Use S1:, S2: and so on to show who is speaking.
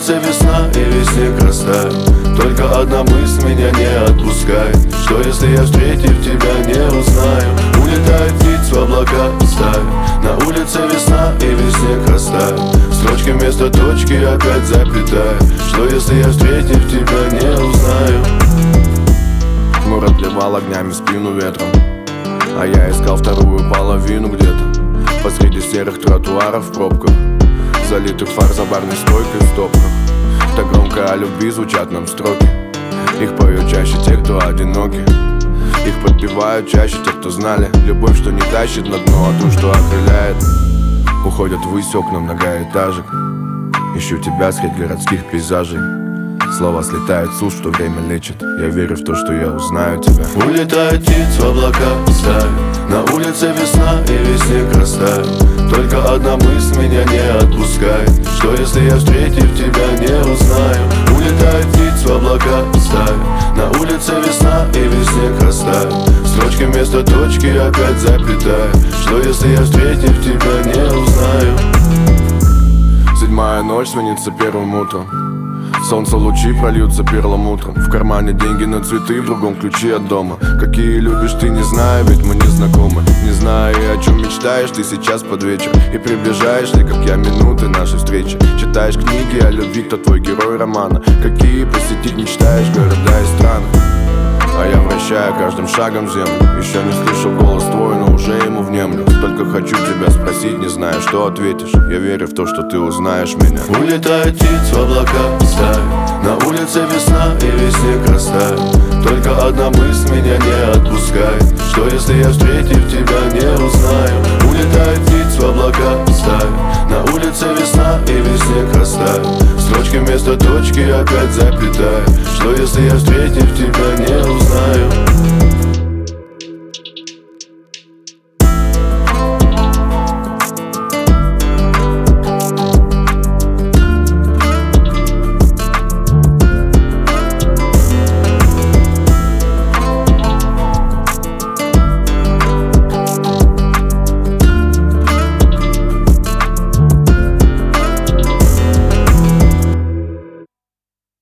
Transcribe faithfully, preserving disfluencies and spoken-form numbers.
S1: улице весна и весь снег растает. Только одна мысль меня не отпускает: что если я, встретив тебя, не узнаю? Улетает птиц в облака стаи. На улице весна и весь снег растает. Строчки вместо точки опять запятая. Что если я, встретив тебя, не узнаю?
S2: Хмуро плевал огнями в спину ветром, а я искал вторую половину где-то посреди серых тротуаров в пробках, залитых фар за барной стойкой в стопках. Так громко о любви звучат нам строки. Их поют чаще те, кто одиноки. Их подпевают чаще те, кто знали любовь, что не тащит на дно, а ту, что окрыляет. Уходят ввысь окна многоэтажек. Ищу тебя средь городских пейзажей. Слова слетают с уст, что время лечит. Я верю в то, что я узнаю тебя.
S1: Улетает птиц в облака стаи. На улице весна и весь снег растает. Только одна мысль меня не отпускает: что если я, встретив тебя, не узнаю? Улетает птиц в облака стаи. На улице весна и весь снег растает. Строчки вместо точки опять запятая. Что если я, встретив тебя, не узнаю?
S2: Седьмая ночь сменится первым утром. Солнце лучи прольются перламутром. В кармане деньги на цветы, в другом ключи от дома. Какие любишь ты, не знаю, ведь мы не знакомы. Не знаю, и о чем мечтаешь ты сейчас под вечер. И приближаешь ли, как я, минуты нашей встречи. Читаешь книги о любви, кто твой герой романа. Какие посетить мечтаешь города и страны. А я вращаю каждым шагом землю. Еще не слышал голос твой, но уже ему внемлю. Только хочу тебя спросить, не знаю, что ответишь. Я верю в то, что ты узнаешь меня.
S1: Улетает птиц в облака стаи. На улице весна и весь снег растает. Только одна мысль меня не отпускает: что если я, встретив тебя, не узнаю? Улетает птиц в облака стаи. На улице весна и весь снег растает. Строчки вместо точки опять запятая. Что если я, встретив тебя, не узнаю?